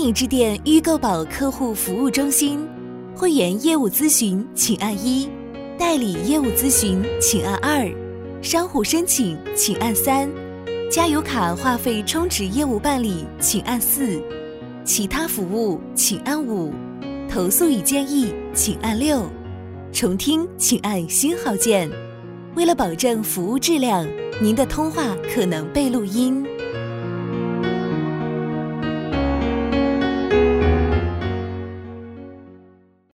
迎致电预购宝客户服务中心，会员业务咨询请按1，代理业务咨询请按2，商户申请请按3，加油卡话费充值业务办理请按4，其他服务请按5，投诉与建议请按6，重听请按星号键。为了保证服务质量，您的通话可能被录音。